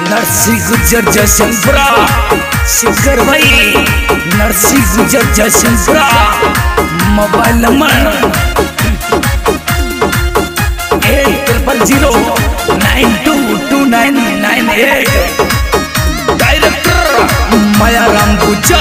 नरसी गुजर जशनपुरा शिखर भाई नरसी गुजर Jashanpura mobile number 8000922998 director Mayaram गुज्जा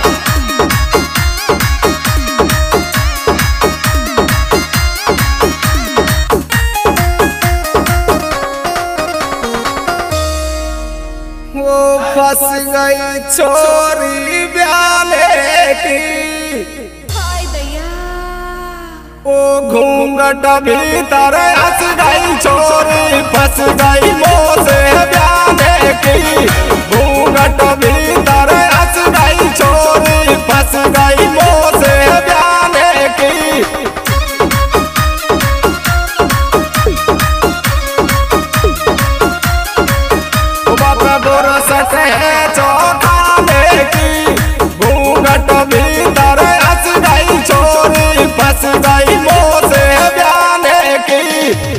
फंस गई छोरी ब्याले की ओ घूंघट भीतर हंस गई छोरी फंस गई मोसे ब्याले की घूंघट भीतर हंस गई छोरी फंस गई मोसे ब्याले की चौखाने की घूंघट भीतर हंस गई छोरी फंस गई मोसे ब्याने की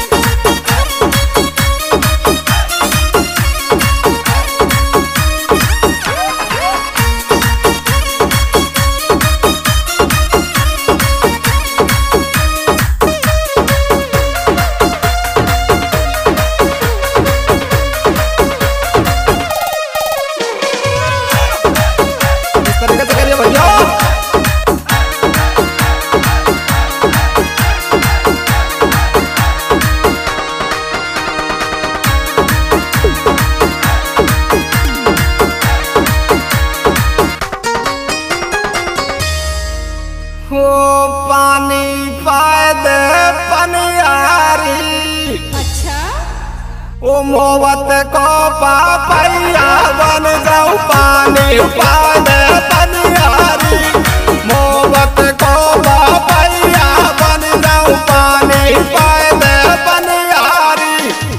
पानी फायदे पनियारी अच्छा ओ मोहब्बत को पापैया बन जाऊं पानी फायदे पनियारी मोहब्बत को पापैया बन जाऊं पानी फायदे पनियारी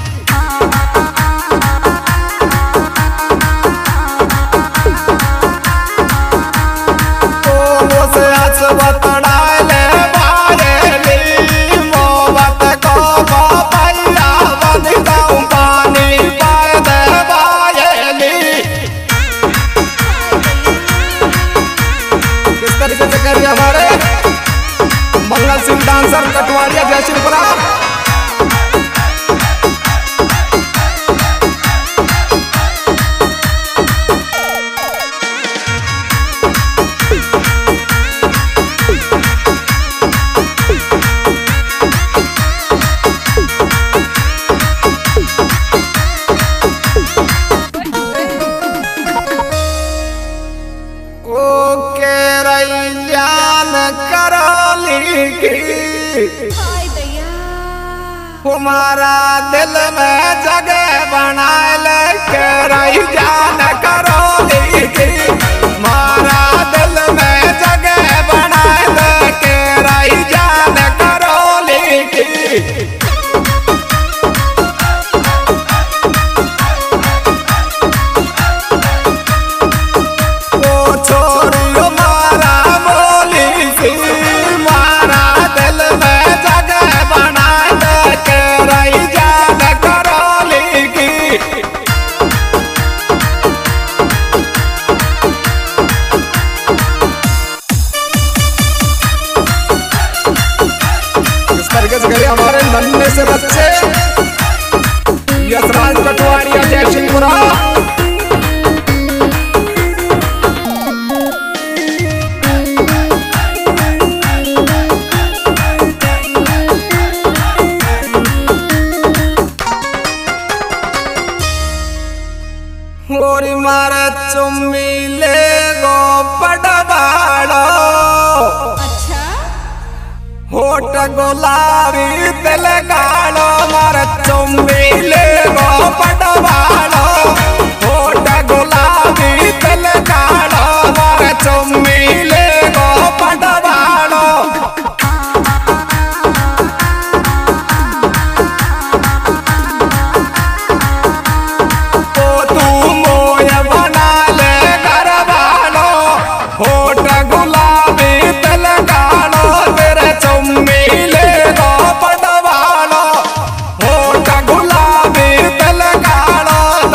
ओ मुझसे हंसवत हमारे मंगल सिंह डांसर कटवारिया जयसिंहपुरा तुम्हारा दिल में जगह बनाए लेके रही जान करो लिखी मारा दिल में जगह बनाए लेके रही जान करो लिखी हमारे नन्हे से बच्चे यशराज कटवारिया जयसिंहपुरा होरी मारे चुम्मी ले गो पटवाड़ो होट गुलाबी दिल गाड़ो मार चुम्मी ले गो पटवाड़ो होट गुलाबी दिल गाड़ो मार चुम्मी ले गो पटवाड़ो ओ तू मोय बना ले घर वालो होट गुलाबी दिल गाड़ो तेरे चुम्मी ले गो पटवाड़ो होट गुलाबी दिल गाड़ो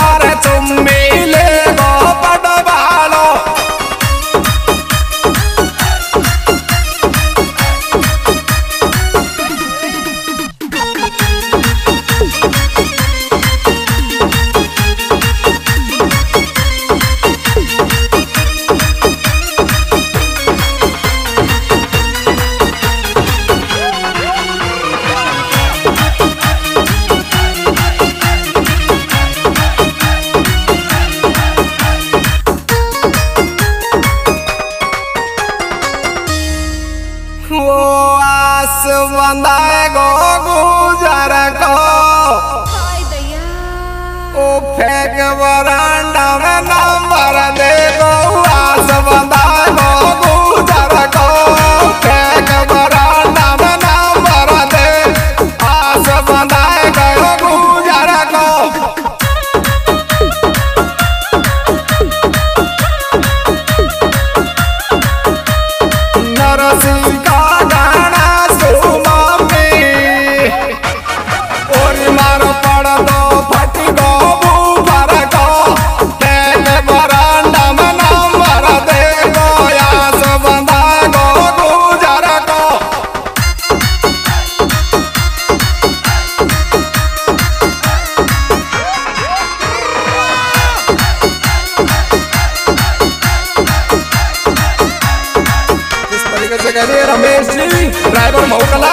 आस बंधाए गो गुजर को हाय दैया ओ फेंक बरांडा में नंबर दे गो आस बंधाए गो गुजर को फेंक बरांडा में नंबर दे आस बंधाए गो गुजर को नरसिंह का गाना सुमा में और मार पड़ दो फट गो बूफर को फेंक बरांडा में नंबर दे गो आस बंधा गो गुजर को इस तरीके से कह रहे रमेश जी ड्राइवर मऊकला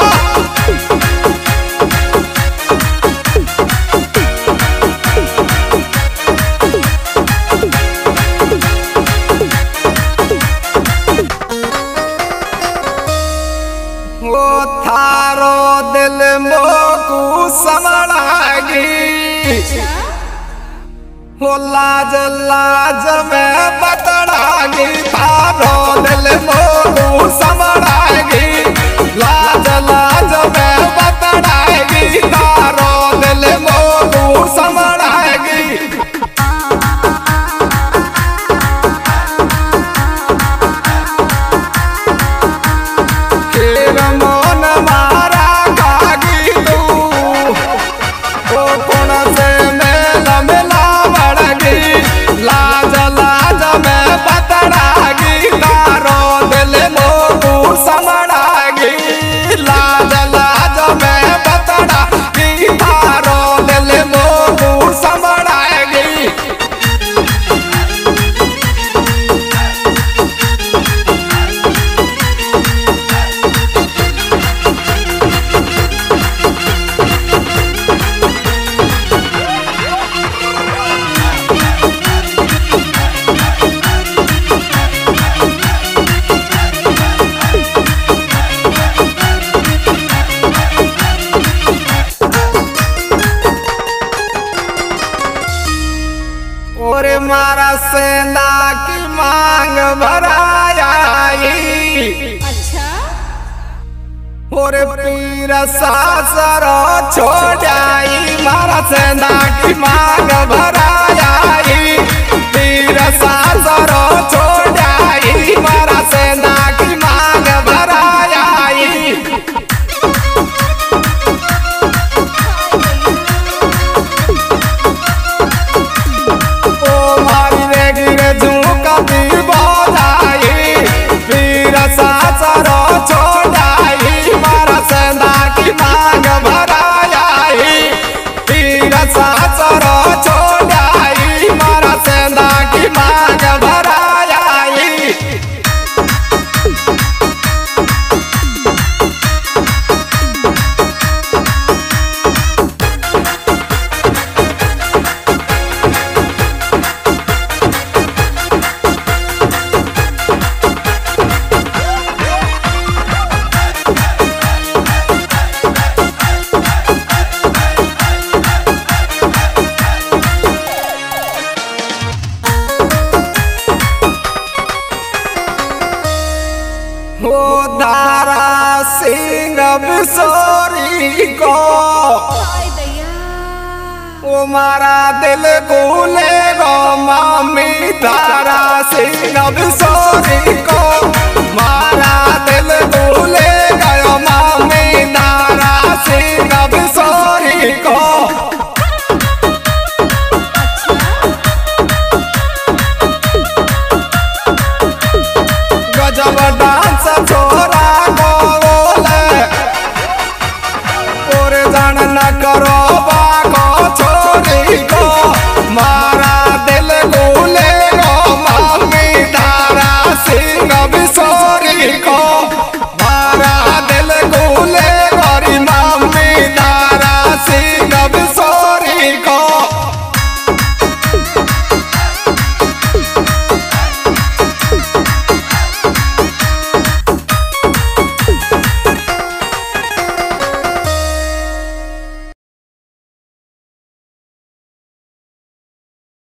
वो थारो दिल मोकू समड़ागी वो लाज लाज में बतड़ागी थारो दिल मोकू समड़ागी लाज लाज में बतड़ागी थारो दिल मोकू समड़ागी खेर मन मारा खागी तू ओ कोण से मेल मिला बड़गी लाज लाज में बतड़ागी तारो दिल मोकू समड़ागी लाज लाज में बतड़ागी तारो दिल मोकू समड़ागी और मारा सेना की मांग भराई अच्छा और पीर सासर छोड़ाई मारा सेना की मांग भराई पीर सासर छोड़ाई मारा सेना की मांग भराई ओ मारी रे गिरे झुमकती बोझाई पीर सासर छोड़ाई मारा सेना की मांग भराई पीर सासर छोड़ाई मारा सेना की मांग भराई वो धारा सिंह बिसोरी को हाय दैया वो मारा दिल भूले गो मामी धारा सिंह बिसोरी को मारा दिल भूले गयो मामी